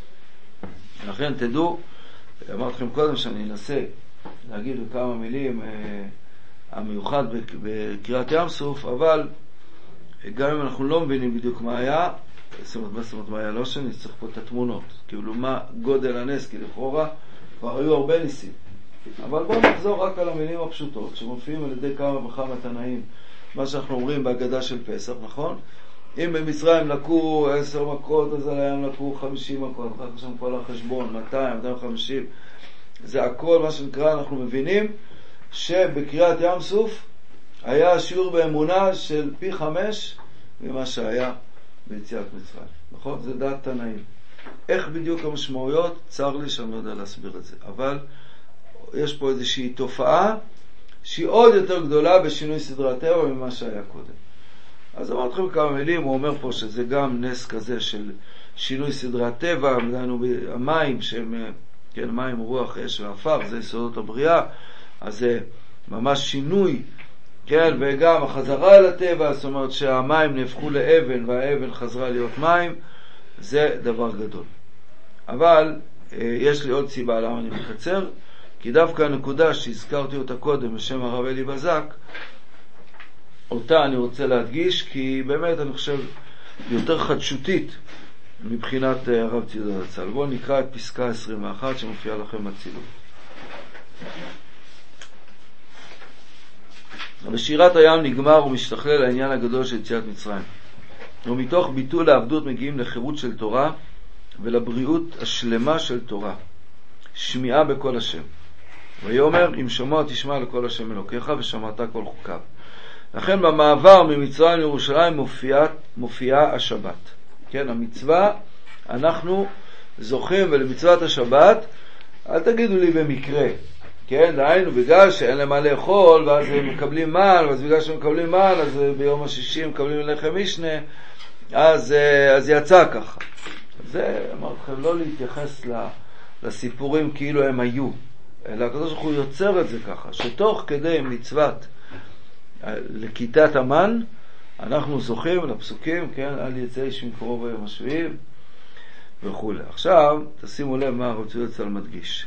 לכן תדעו, אמרתי לכם קודם שאני אנסה להגיד בכמה מילים המיוחד בקריאת ים סוף, אבל גם אם אנחנו לא מבינים בדיוק מה היה, זאת אומרת מה היה, לא שאני צריך פה את התמונות, כאילו מה גודל הנס, כי לכאורה כבר היו הרבה ניסים. אבל בואו נחזור רק על המילים הפשוטות שמופיעים על ידי כמה וכמה תנאים, מה שאנחנו אומרים בהגדה של פסח, נכון? אם במצרים לקו 10 מכות, אז על הים לקו 50 מכות, אחר כך שם כל החשבון, 200, 250, זה הכל מה שנקרא, אנחנו מבינים שבקריאת ים סוף היה שיעור באמונה של פי 5 ממה שהיה ביציאת מצרים, נכון? זה דעת תנאים. איך בדיוק המשמעויות? צר לי שאני לא יודע להסביר את זה, אבל יש פה איזושהי תופעה שהיא עוד יותר גדולה בשינוי סדרי הטבע ממה שהיה קודם. אז אמרתי לכם כמה מילים, הוא אומר פה שזה גם נס כזה של שינוי סדרי הטבע, דהיינו המים שהם, כן, מים, רוח, אש ואפר, זה יסודות הבריאה, אז זה ממש שינוי, כן, וגם החזרה אל הטבע, זאת אומרת שהמים נהפכו לאבן והאבן חזרה להיות מים, זה דבר גדול. אבל יש לי עוד סיבה למה אני מקצר, כי דווקא הנקודה שהזכרתי אותה קודם בשם הרב אלי בזק, אותה אני רוצה להדגיש, כי באמת אני חושב יותר חדשותית מבחינת הרב ציודה זצ"ל. בואו נקרא את פסקה 21 שמופיעה לכם בצילום. בשירת הים נגמר ומשתכלל העניין הגדול של יציאת מצרים, ומתוך ביטול העבדות מגיעים לחירות של תורה ולבריאות השלמה של תורה, שמיעה בכל השם. ויאמר אם שמוע תשמע לכל השם אלוקיך ושמעת כל חוקיו. לכן במעבר ממצרים לירושלים מופיעה השבת. כן, המצווה, אנחנו זוכים ולמצוות השבת, אל תגידו לי במקרה, כן, דהיינו בגלל שאין להם מה לאכול ואז הם מקבלים מן, ואז בגלל שהם מקבלים מן אז ביום השישי מקבלים לחם משנה, אז יצא ככה. זה אמרתי לכם, לא להתייחס לסיפורים כאילו הם היו, אלא הקדוש ברוך הוא יוצר את זה ככה, שתוך כדי מצוות לכיתת המן אנחנו זוכים לפסוקים, כן, אל יצא איש מקרוב ביום השביעי וכו'. עכשיו תשימו לב מה הרב ציודה זצ"ל מדגיש,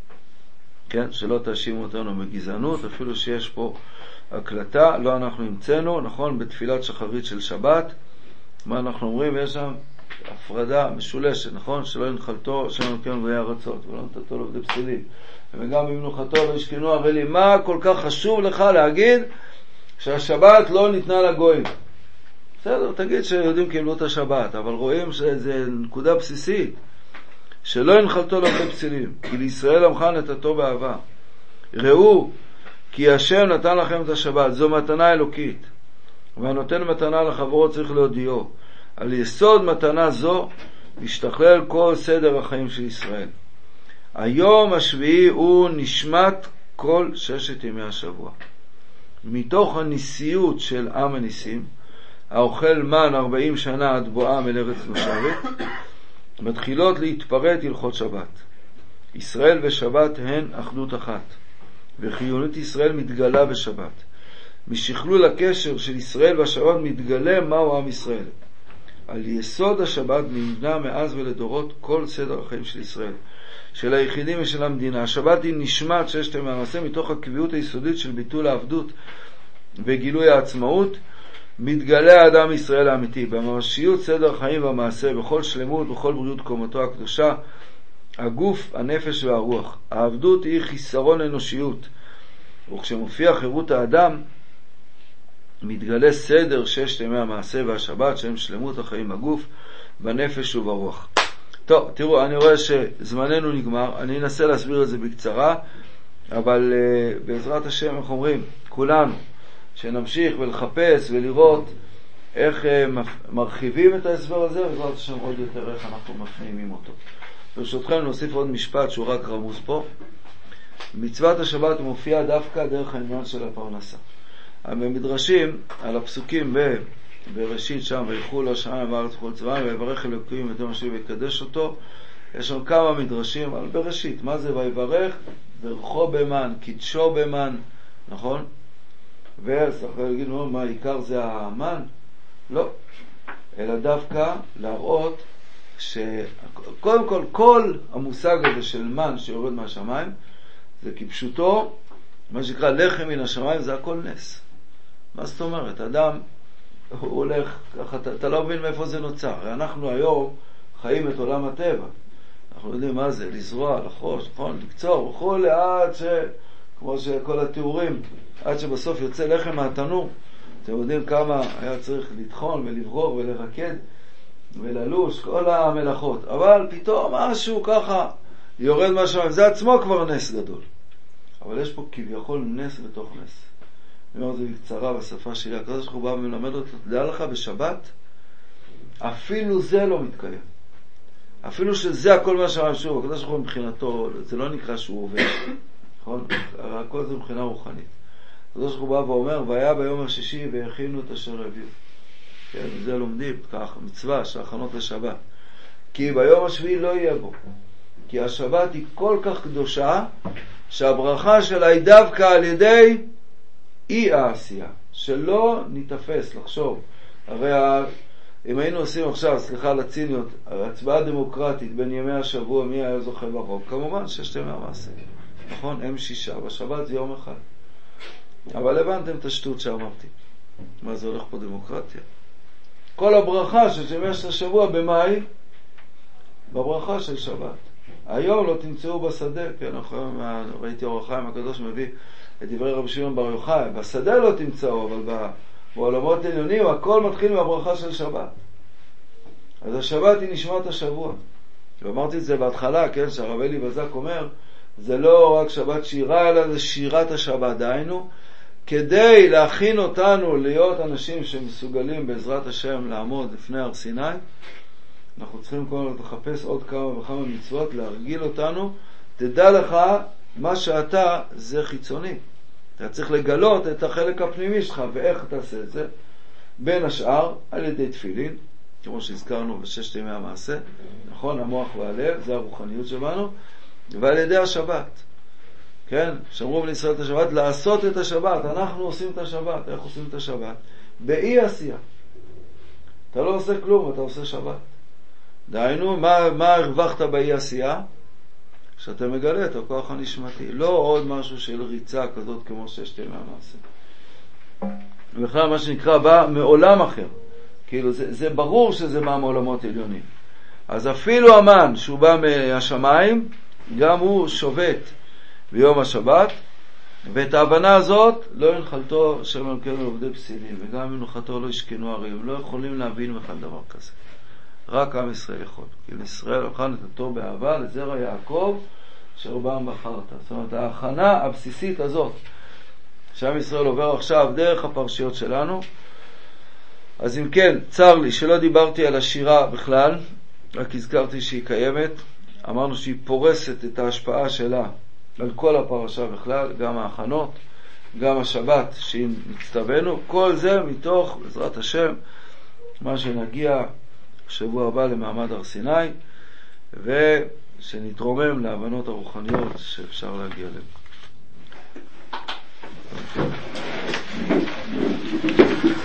כן, שלא תאשימו אותנו בגזענות, אפילו שיש פה הקלטה, לא אנחנו המצאנו, נכון, בתפילת שחרית של שבת, מה אנחנו אומרים? יש שם הפרדה משולשת, נכון? שלא ינחלתו, שלא נקרנו ויהיה ארצות, ולא נתתו לעבדי פסילים, וגם במנוחתו לא ישכנו אבלים. מה כל כך חשוב לך להגיד שהשבת לא ניתנה לגויים? בסדר, תגיד שיהודים קיבלו את השבת, אבל רואים שזה נקודה בסיסית, שלא ינחלתו לעבדי פסילים, כי לישראל עמך נתתו באהבה. ראו כי השם נתן לכם את השבת, זו מתנה אלוקית, והנותן מתנה לחברו צריך להודיעו. על יסוד מתנה זו משתכלל כל סדר החיים של ישראל. היום השביעי הוא נשמת כל 6 ימי השבוע. מתוך הניסיות של עם הניסים, האוכל מן 40 שנה עד בואם אל ארץ נושבת, מתחילות להתפרט הלכות שבת. ישראל ושבת הן אחדות אחת, וחיוניות ישראל מתגלה בשבת. משכלול הקשר של ישראל והשבת מתגלה מהו עם ישראל. על יסוד השבת נבנה מאז ולדורות כל סדר החיים של ישראל, של היחידים ושל המדינה. השבת היא נשמת 6 ימי המעשה, מתוך הקביעות היסודית של ביטול העבדות וגילוי העצמאות, מתגלה האדם ישראל האמיתי, בממשיות סדר החיים והמעשה, בכל שלמות, בכל בריאות קומתו הקדושה, הגוף, הנפש והרוח. העבדות היא חיסרון אנושיות, וכשמופיע חירות האדם, מתגלה סדר 6 ימי המעשה והשבת, שהם שלמות החיים בגוף, בנפש וברוח. טוב, תראו, אני רואה שזמננו נגמר, אני אנסה להסביר את זה בקצרה, אבל בעזרת השם, איך אומרים, כולנו, שנמשיך ולחפש ולראות איך מרחיבים את ההסבר הזה, ובעזרת השם עוד יותר איך אנחנו מפנימים אותו. ברשותכם נוסיף עוד משפט שהוא רק רמוז פה. מצוות השבת מופיעה דווקא דרך העניין של הפרנסה. במדרשים, על הפסוקים בראשית שם, וילכו לו שמיים וארץ וכל צבאם, ויברך אלוקים את יום השביעי ויקדש אותו. יש שם כמה מדרשים על בראשית. מה זה ויברך? ברכו במן, קידשו במן, נכון? ואז אחרי להגיד, מה העיקר זה המן? לא. אלא דווקא להראות שקודם כל המושג הזה של מן שיורד מהשמיים, זה כפשוטו, מה שנקרא לחם מן השמיים, זה הכל נס. מה זאת אומרת? אדם, הוא הולך, אתה לא מבין מאיפה זה נוצר. אנחנו היום חיים את עולם הטבע. אנחנו יודעים מה זה, לזרוע, לחוש, נכון, לקצור, וכל עד כמו שכל התיאורים, עד שבסוף יוצא לחם מהתנור. אתם יודעים כמה היה צריך לטחון ולברור ולרקד וללוש, כל המלאכות. אבל פתאום משהו ככה יורד מהשמיים, זה עצמו כבר נס גדול. אבל יש פה כביכול נס בתוך נס. אני אומר את זה בקצרה בשפה שלי, הקדוש ברוך הוא בא ומלמד אותו, תדע לך בשבת, אפילו זה לא מתקיים. אפילו שזה הכל מה שאמר שוב, הקדוש ברוך הוא מבחינתו, זה לא נקרא שהוא עובד, נכון? הכל זה מבחינה רוחנית. הקדוש ברוך הוא בא ואומר, והיה ביום השישי והכינו את אשר הביאו. כן, זה לומדים, כך, מצווה שהכנות לשבת. כי ביום השביעי לא יהיה בו. כי השבת היא כל כך קדושה, שהברכה שלה היא דווקא על ידי אי העשייה. שלא נתפס לחשוב. הרי אם היינו עושים עכשיו, סליחה על הציניות, הצבעה דמוקרטית בין ימי השבוע, מי היה זוכה ברוב? כמובן 6 ימי המעשה. נכון? הם 6, בשבת זה יום אחד. אבל הבנתם את השטות שאמרתי. מה זה הולך פה דמוקרטיה? כל הברכה של ימי השבוע במאי, בברכה של שבת. היום לא תמצאו בשדה, כן, ראיתי אור החיים הקדוש מביא את דברי רבי שמעון בר יוחאי, בשדה לא תמצאו, אבל בעולמות עליונים הכל מתחיל מהברכה של שבת. אז השבת היא נשמת השבוע. ואמרתי את זה בהתחלה, כן, שהרב אלי בזק אומר, זה לא רק שבת שירה, אלא זה שירת השבת. דהיינו, כדי להכין אותנו להיות אנשים שמסוגלים בעזרת השם לעמוד לפני הר סיני, אנחנו צריכים כל לחפש עוד כמה וכמה מצוות, להרגיל אותנו. תדע לך, מה שאתה זה חיצוני. אתה צריך לגלות את החלק הפנימי שלך, ואיך תעשה את זה? בין השאר, על ידי תפילין, כמו שהזכרנו בששת ימי המעשה, נכון? המוח והלב, זה הרוחניות שלנו, ועל ידי השבת. כן? שמרו בני ישראל את השבת, לעשות את השבת. אנחנו עושים את השבת. איך עושים את השבת? באי עשייה. אתה לא עושה כלום, אתה עושה שבת. דהיינו, מה הרווחת באי עשייה? שאתה מגלה את הכוח הנשמתי. לא עוד משהו של ריצה כזאת כמו ששת ימי המעשה. ובכלל מה שנקרא בא מעולם אחר. כאילו זה ברור שזה בא מעולמות עליונים. אז אפילו המן שהוא בא מהשמיים, גם הוא שובת ביום השבת, ואת ההבנה הזאת לא ינחלתו של מלכנו עובדי פסילים, וגם מנוחתו לא ישכנו הרים. לא יכולים להבין בכלל דבר כזה. רק עם ישראל יכול. כי ישראל הוכן את התור באהבה לזרע יעקב שרובם בחרת. זאת אומרת, ההכנה הבסיסית הזאת שעם ישראל עובר עכשיו דרך הפרשיות שלנו. אז אם כן, צר לי שלא דיברתי על השירה בכלל, רק הזכרתי שהיא קיימת. אמרנו שהיא פורסת את ההשפעה שלה על כל הפרשה בכלל, גם ההכנות, גם השבת שהיא מצטווינו, כל זה מתוך, בעזרת השם, מה שנגיע שבוע הבא למעמד הר סיני, ושנתרומם להבנות הרוחניות שאפשר להגיע אליהן.